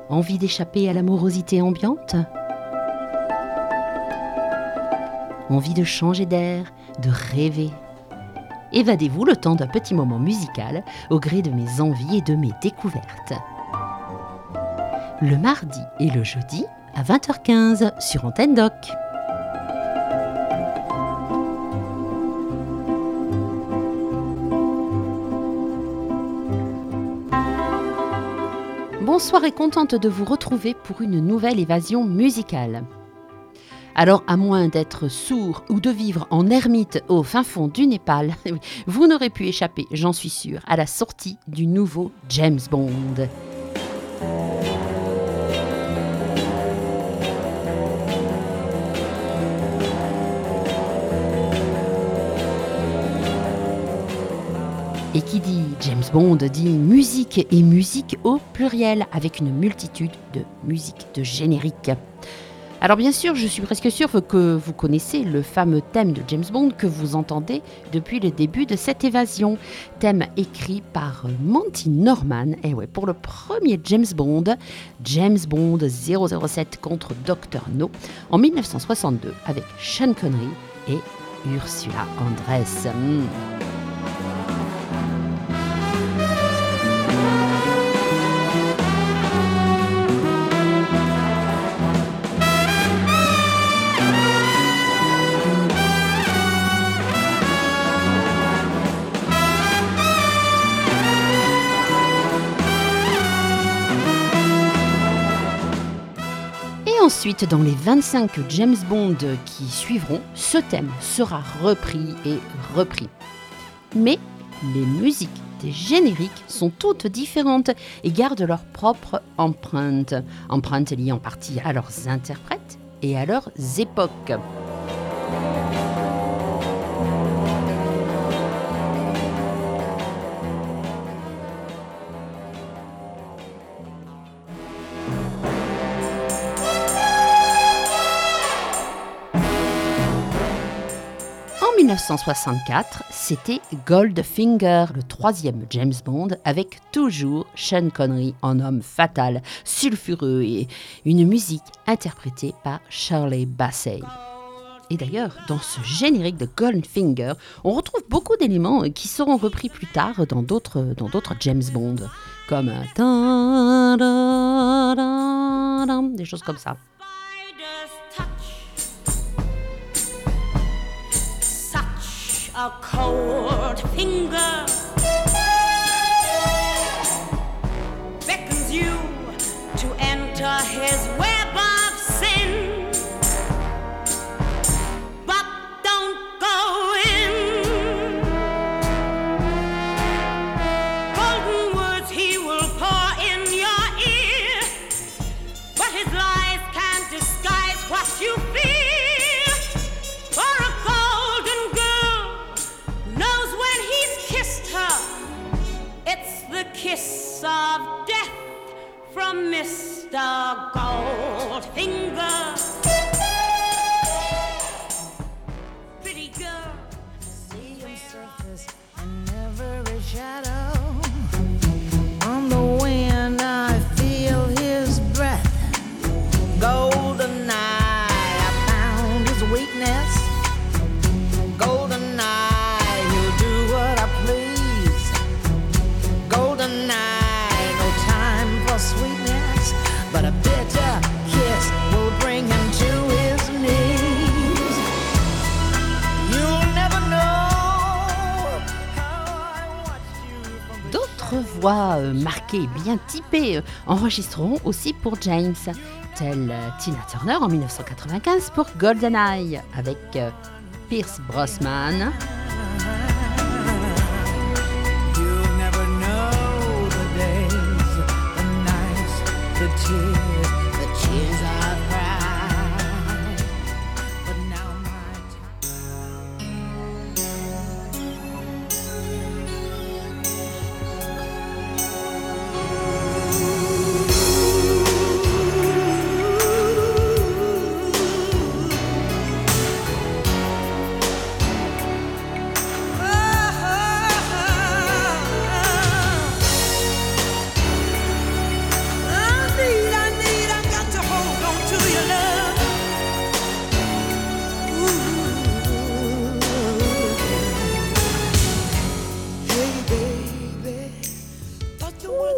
Envie d'échapper à l'amorosité ambiante? Envie de changer d'air, de rêver? Évadez-vous le temps d'un petit moment musical au gré de mes envies et de mes découvertes. Le mardi et le jeudi à 20h15 sur Antenne Doc. Bonsoir et contente de vous retrouver pour une nouvelle évasion musicale. Alors, à moins d'être sourd ou de vivre en ermite au fin fond du Népal, vous n'aurez pu échapper, j'en suis sûre, à la sortie du nouveau James Bond. Et qui dit James Bond dit musique et musique au pluriel, avec une multitude de musiques de génériques. Alors bien sûr, je suis presque sûre que vous connaissez le fameux thème de James Bond que vous entendez depuis le début de cette évasion. Thème écrit par Monty Norman, et ouais, pour le premier James Bond 007 contre Dr. No, en 1962, avec Sean Connery et Ursula Andress. Ensuite, dans les 25 James Bond qui suivront, ce thème sera repris et repris. Mais les musiques des génériques sont toutes différentes et gardent leur propre empreinte liée en partie à leurs interprètes et à leurs époques. En 1964, c'était Goldfinger, le troisième James Bond, avec toujours Sean Connery en homme fatal, sulfureux et une musique interprétée par Shirley Bassey. Et d'ailleurs, dans ce générique de Goldfinger, on retrouve beaucoup d'éléments qui seront repris plus tard dans d'autres James Bond, comme des choses comme ça. A cold finger beckons you to enter his web of sin, but don't go in. Golden words he will pour in your ear, but his lies can't disguise what you feel. Kiss of death from Mr. Goldfinger. Pretty girl, see him surface in every shadow. On the wind I feel his breath. Golden eye, I found his weakness. Golden eye, he'll do what I please. Golden eye, no time for sweetness, but a bitter kiss will bring him to his knees. You'll never know how I watched you from the... D'autres voix marquées, bien typées, enregistreront aussi pour James, telle Tina Turner en 1995 pour GoldenEye avec Pierce Brosnan. The tears I've cried, but now my time.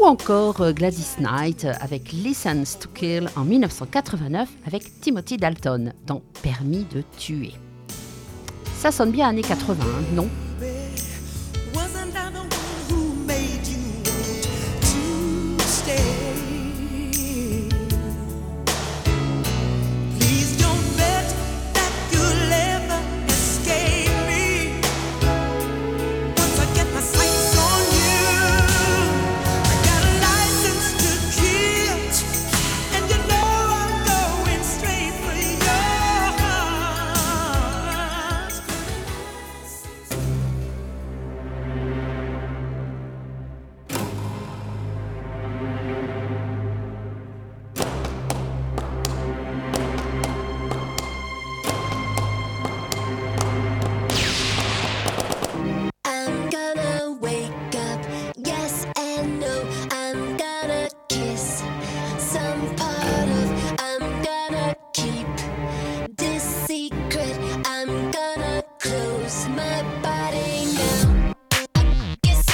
ou encore Gladys Knight avec License to Kill en 1989 avec Timothy Dalton dans Permis de tuer. Ça sonne bien années 80, non? Wasn't I the one who made you want to stay? Please don't bet that you'll ever escape me. Once I get my sights on you, I got a license to kill, and you know I'm going straight for your heart. I'm gonna wake up, yes and no. I'm gonna kiss some part of. I'm gonna keep this secret. I'm gonna close my body now. Yes,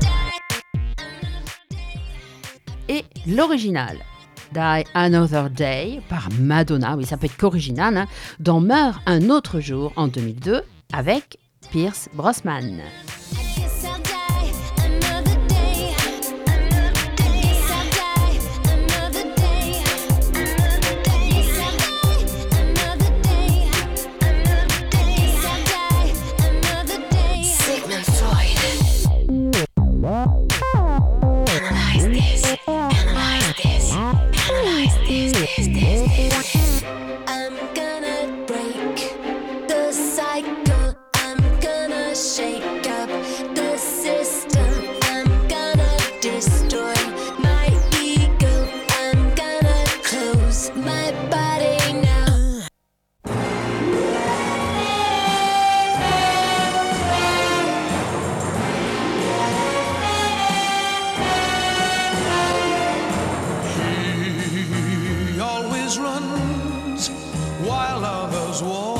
Et l'original, Die Another Day par Madonna, oui ça peut être qu'original, hein, dans Meurt un autre jour en 2002 avec Pierce Brosnan. I guess I'll die another day. I guess I'll die another day. I guess I'll die another day. I guess I'll die another day. Sigmund Freud. Analyze this. Analyze this. Analyze this. I'm gonna break the cycle. I'm gonna shake up the system. I'm gonna destroy my ego. I'm gonna close my body now. He always runs while others walk.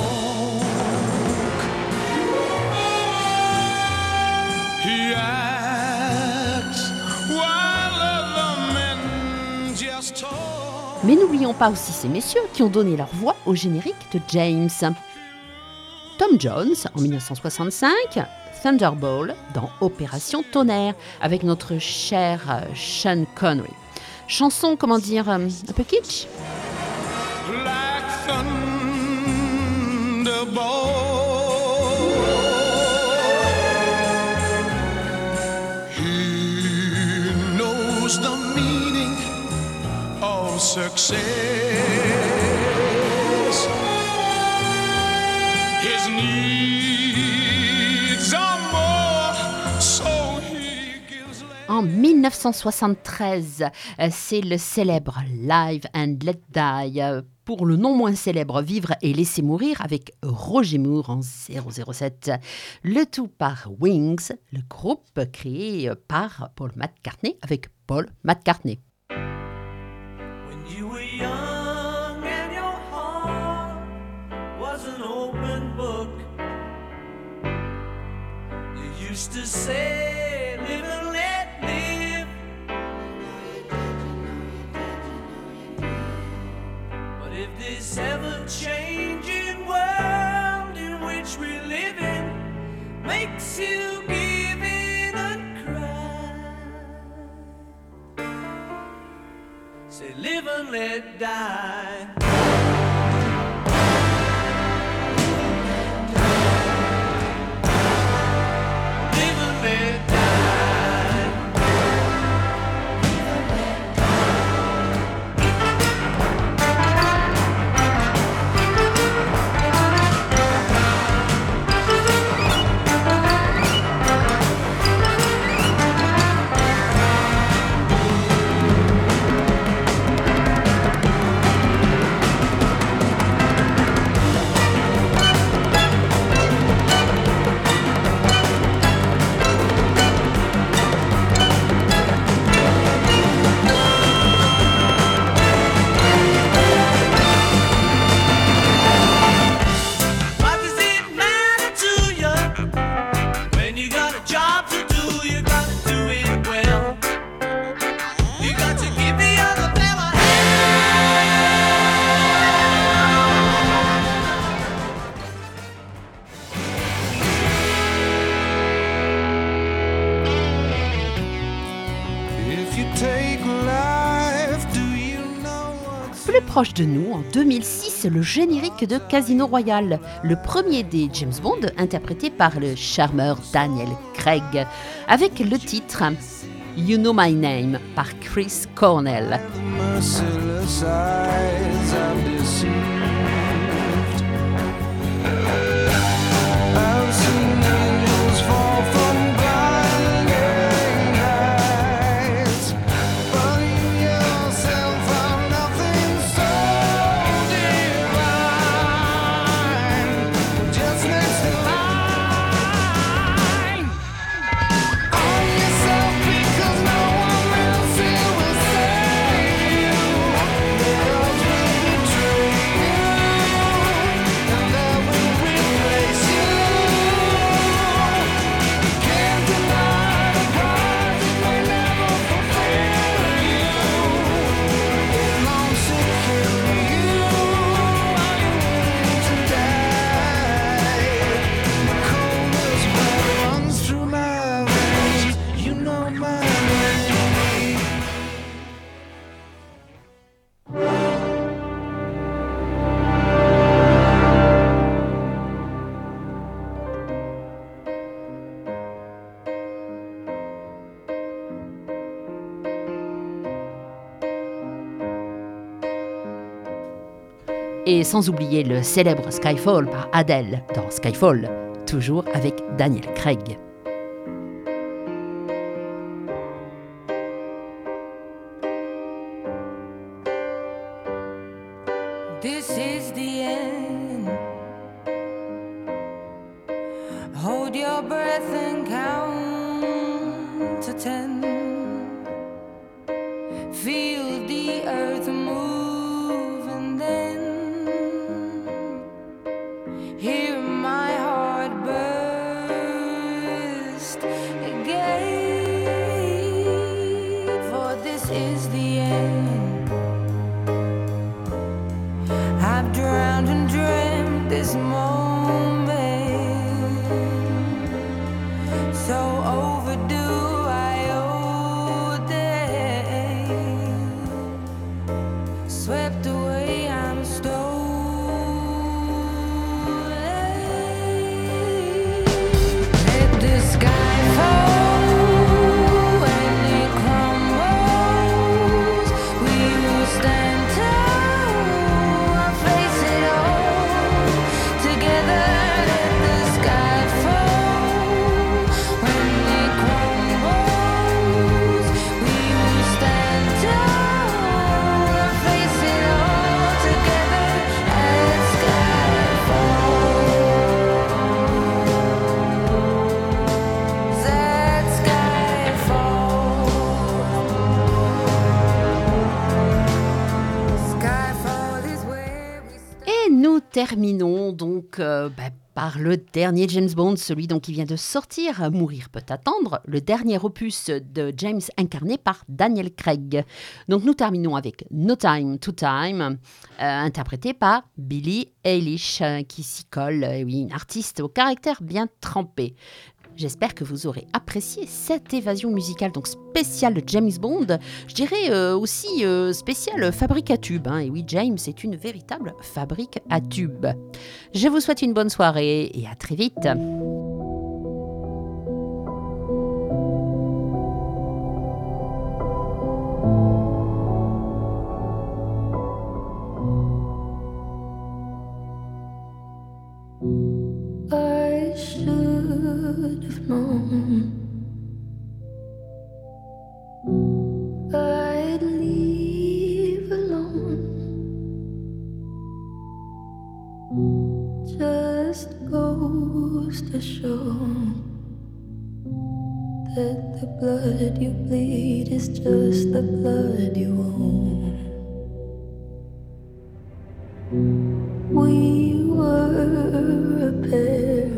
He acts while other men just talk. Mais n'oublions pas aussi ces messieurs qui ont donné leur voix au générique de James. Tom Jones en 1965, Thunderball dans Opération Tonnerre avec notre cher Sean Connery. Chanson, comment dire, un peu kitsch. Like thunderbolt. He knows the meaning of success. His needs are more, so he gives less. En 1973, c'est le célèbre Live and Let Die, pour le non moins célèbre Vivre et laisser mourir avec Roger Moore en 007. Le tout par Wings, le groupe créé par Paul McCartney avec Paul McCartney. When you were young and your heart was an open book, you used to say, live and let live. But if this ever-changing world in which we live in makes you give in and cry, say live and let die. Live and let die. Plus proche de nous, en 2006, le générique de Casino Royale, le premier des James Bond, interprété par le charmeur Daniel Craig, avec le titre You Know My Name par Chris Cornell. Merciless eyes I've deceived. I've seen angels fall from blinding heights, but in yourself found nothing so divine. Just next in line on yourself, because no one else here will save you. The odds will betray you, and I will replace you. You can't deny the prize, it may never fulfill you. It won't secure you. Are you willing to die? The coldest blood runs through my veins. You know my name. Et sans oublier le célèbre Skyfall par Adele dans Skyfall, toujours avec Daniel Craig. This is the end. Hold your breath and count to 10. Feel the earth move and then hear my heart burst again. For this is the end. I've drowned and dreamt this moment, so overdue I owe them. Swept away, I'm stolen. Let the sky fall when it crumbles. We will stand tall, face it all together. Let the sky fall when it crumbles. We will stand tall, face it all together. Let sky fall. That sky fall. Skyfall is where we stand. Et nous terminons donc par le dernier James Bond, celui donc qui vient de sortir, Mourir peut attendre, le dernier opus de James incarné par Daniel Craig. Donc nous terminons avec No Time to Time, interprété par Billie Eilish, qui s'y colle, oui, une artiste au caractère bien trempé. J'espère que vous aurez apprécié cette évasion musicale donc spéciale James Bond. Je dirais aussi spéciale fabrique à tubes. Et oui, James est une véritable fabrique à tubes. Je vous souhaite une bonne soirée et à très vite. I should have known I'd leave alone. Just goes to show that the blood you bleed is just the blood you own. We were a pair,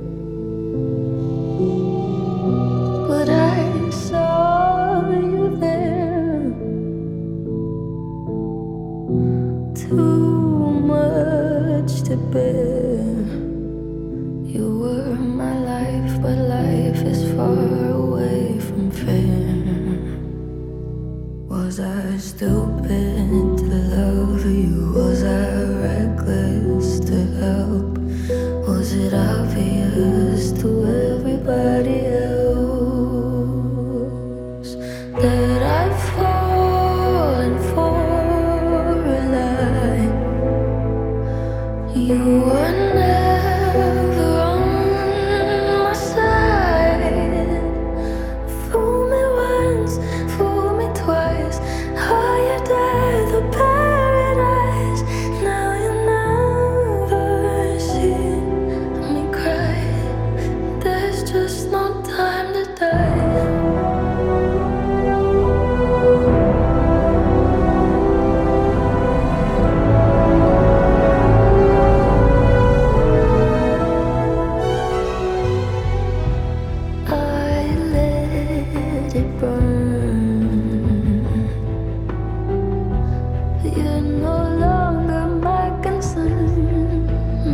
but I saw you there. Too much to bear. You were my life, but life is far away from fair. Was I stupid to love you? let it burn. You're no longer my concern.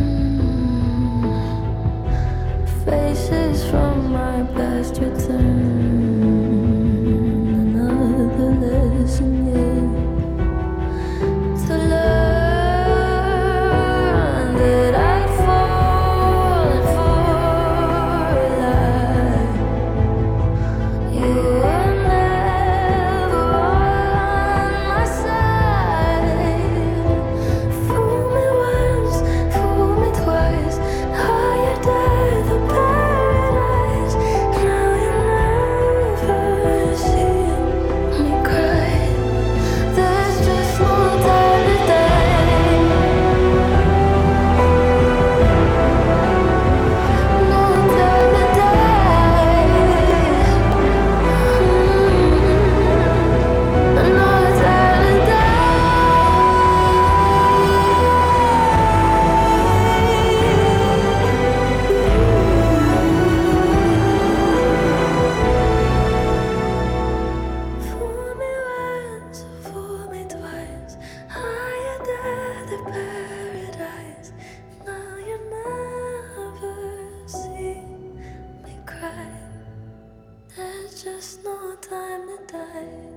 Faces from my past return. Another lesson yet to learn that I'd fallen for a lie. You were never on my side. Fool me once, fool me twice. Now you're dead, the paradise. Now you never see me cry. There's just no time to die. No time to die. No time to die. Fool me once, fool me twice. Higher than the paradise. Now you never see me cry. There's just no time to die.